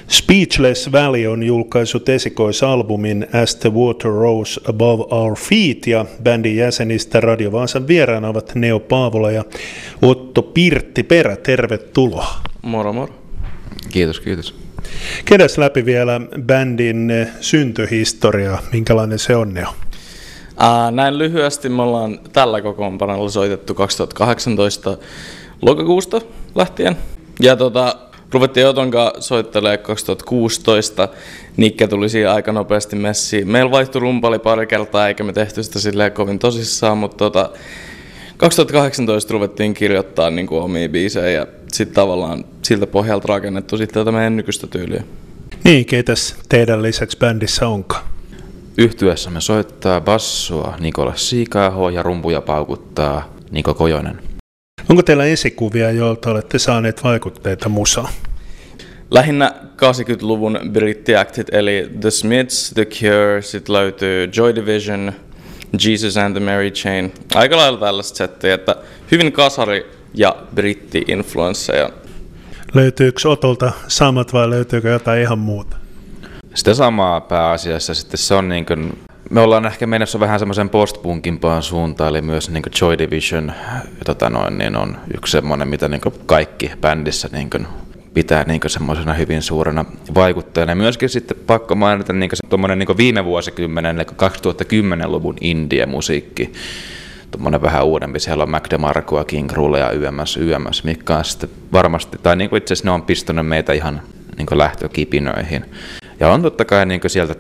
Speechless Valley on julkaissut esikoisalbumin As the Water Rose Above Our Feet, ja bändin jäsenistä Radio Vaasan vieraana ovat Neo Paavola ja Otto Pirttiperä. Tervetuloa. Moro moro. Kiitos, kiitos. Käydäs läpi vielä bändin syntyhistoria, minkälainen se on, Neo? Näin lyhyesti me ollaan tällä kokoonpanolla soitettu 2018 lokakuusta lähtien. Ja ruvettiin Oton kanssa soittelemaan 2016. Nikke tuli siinä aika nopeasti messiin. Meillä vaihtui rumpali pari kertaa, eikä me tehty sitä silleen kovin tosissaan, mutta 2018 ruvettiin kirjoittaa niin kuin omia biisejä ja sitten tavallaan siltä pohjalta rakennettu sitten tätä meidän nykyistä tyyliä. Niin, keitäs teidän lisäksi bändissä onkaan? Yhtyessämme soittaa bassoa Nikolas Siikaho ja rumpuja paukuttaa Niko Kojonen. Onko teillä esikuvia, joilta olette saaneet vaikutteita musaan? Lähinnä 80-luvun brittiaktit, eli The Smiths, The Cure, sitten löytyy Joy Division, Jesus and the Mary Chain. Aika lailla tällaista settiä, että hyvin kasari- ja britti-influensseja. Löytyykö Otolta samat vai löytyykö jotain ihan muuta? Sitä samaa pääasiassa. Sitten se on niin kuin, me ollaan ehkä menossa vähän semmoisen postpunkimpaan suuntaan, eli myös niin kuin Joy Division niin on yksi semmoinen, mitä niin kuin kaikki bändissä niin kuin pitää niin kuin semmoisena hyvin suurena vaikuttajana. Myöskin sitten pakko mainita niin kuin niin kuin viime vuosikymmenen, eli 2010-luvun indie-musiikki. Tuommoinen vähän uudempi. Siellä on Mac DeMarcoa, King Krule ja YMS, mikä on sitten varmasti, tai niin kuin itse asiassa ne on pistänyt meitä ihan niin kuin lähtökipinöihin. Ja on totta kai niin kuin sieltä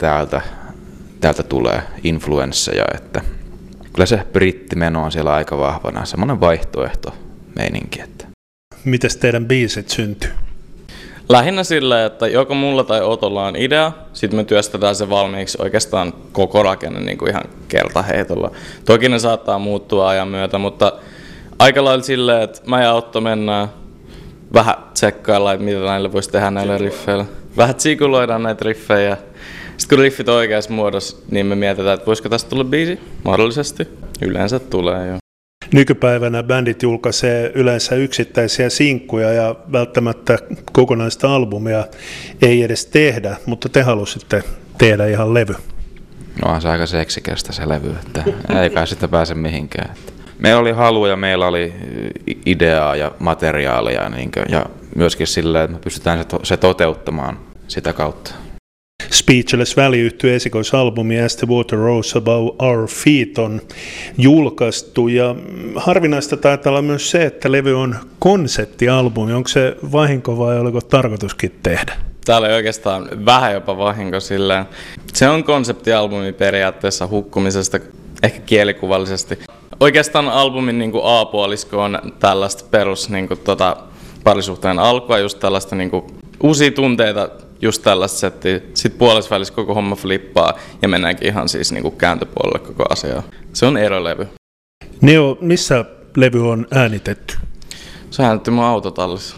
täältä tulee influensseja, että kyllä se brittimeno on siellä aika vahvana, semmoinen vaihtoehto meininki. Että. Mites teidän biisit syntyy? Lähinnä silleen, että joko mulla tai Otolla on idea, sitten me työstetään se valmiiksi oikeastaan koko rakenne niin kuin ihan kertaheitolla. Toki ne saattaa muuttua ajan myötä, mutta aika lailla silleen, että mä ja Otto mennään vähän tsekkailla, että mitä näille voisi tehdä näille riffeillä. Vähän tsikuloidaan näitä riffejä. Sitten kun riffit on oikeassa muodossa, niin me mietitään, että voisiko tästä tulla biisi? Mahdollisesti. Yleensä tulee jo. Nykypäivänä bändit julkaisee yleensä yksittäisiä sinkkuja ja välttämättä kokonaista albumia ei edes tehdä, mutta te halusitte tehdä ihan levy. No on se aika seksikästä se levy, että ei kai sitä pääse mihinkään. Meillä oli halu ja meillä oli ideaa ja materiaalia ja myöskin silleen, että me pystytään se toteuttamaan sitä kautta. Speechless Valley -yhtyeen esikoisalbumi As the Water Rose Above Our Feet on julkaistu, ja harvinaista taitaa olla myös se, että levy on konseptialbumi. Onko se vahinko vai oliko tarkoituskin tehdä? Täällä oli oikeastaan vähän jopa vahinko silleen. Se on konseptialbumi periaatteessa hukkumisesta, ehkä kielikuvallisesti. Oikeastaan albumin niin kuin A-puolisko on tällaista perus niin kuin, parisuhteen alkua, just tällaista niin kuin, uusia tunteita, just tällaista settiä. Sitten puolessa välissä koko homma flippaa ja mennäänkin ihan siis niin kuin kääntöpuolelle koko asiaa. Se on erolevy. Neo, missä levy on äänitetty? Se on äänitetty mun autotallissa.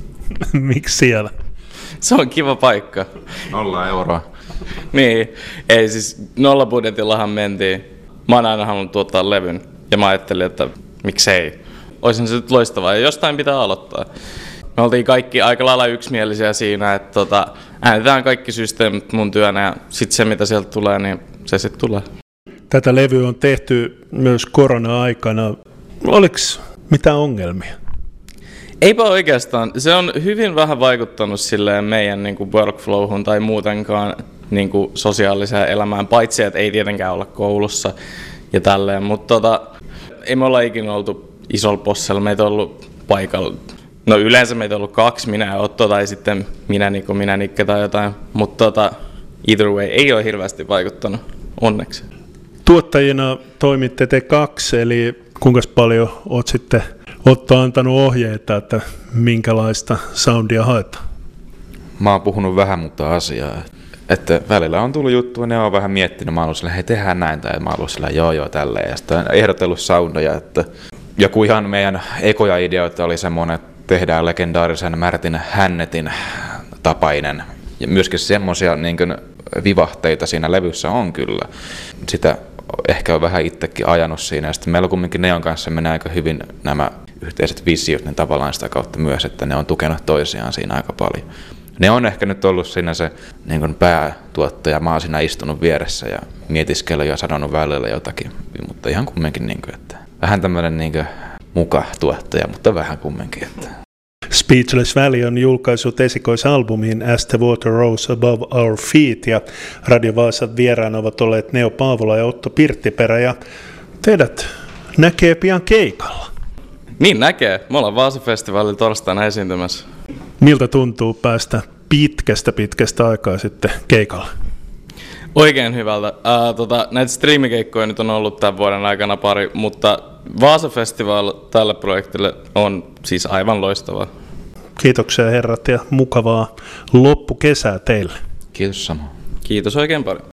Miksi siellä? Se on kiva paikka. 0 euroa. Niin, ei siis nollabudjetillahan mentiin. Mä oon aina halunnut tuottaa levyn ja mä ajattelin, että miksei. Oisin se nyt loistavaa ja jostain pitää aloittaa. Me oltiin kaikki aika lailla yksimielisiä siinä, että äänitetään kaikki systeemit mun työnä ja sitten se mitä sieltä tulee, niin se sitten tulee. Tätä levyä on tehty myös korona-aikana. Oliko mitään ongelmia? Eipä oikeastaan. Se on hyvin vähän vaikuttanut silleen meidän niin kuin workflowhun tai muutenkaan niin kuin sosiaaliseen elämään, paitsi että ei tietenkään olla koulussa ja tälleen. Mutta ei me olla ikinä oltu isolla possella, meitä on ollut paikalla. No yleensä meitä on ollut 2, minä ja Otto tai sitten minä Niko, minä Nikke tai jotain. Mutta either way ei ole hirveästi vaikuttanut, onneksi. Tuottajina toimitte te 2, eli kuinka paljon olet sitten Otto antanut ohjeita, että minkälaista soundia haetaan? Mä oon puhunut vähän mutta asiaa. Että välillä on tullut juttua, ne on vähän miettinyt, mä oon ollut silleen, hei tehdään näin, tai mä oon ollut silleen, joo tälleen. Ja sitten on ehdotellut soundia, että joku ihan meidän ekoja ideoita oli semmoinen, että tehdään legendaarisen Martin Hannetin tapainen. Ja myöskin semmoisia niin kuin vivahteita siinä levyssä on kyllä. Sitä ehkä on vähän itsekin ajanut siinä. Ja sitten meillä kumminkin Neon kanssa menee aika hyvin nämä yhteiset visiot, niin tavallaan sitä kautta myös, että ne on tukenut toisiaan siinä aika paljon. ne on ehkä nyt ollut siinä se niin kuin päätuottaja. Mä oon siinä istunut vieressä ja mietiskellyt ja sanonut välillä jotakin, mutta ihan kumminkin, niin kuin, että vähän tämmöinen niin kuin muka-tuottaja, mutta vähän kumminkin. Että. Speechless Valley on julkaissut esikoisalbumin As the Water Rose Above Our Feet, ja Radio Vaasan vieraana ovat olleet Neo Paavola ja Otto Pirttiperä, ja teidät näkee pian keikalla. Niin näkee. Me ollaan Vaasa-festivaalilla torstaina esiintymässä. Miltä tuntuu päästä pitkästä aikaa sitten keikalle? Oikein hyvältä. Näitä striimikeikkoja nyt on ollut tämän vuoden aikana pari, mutta Vaasa-festival tälle projektille on siis aivan loistavaa. Kiitoksia herrat ja mukavaa loppukesää teille. Kiitos samoin. Kiitos oikein paljon.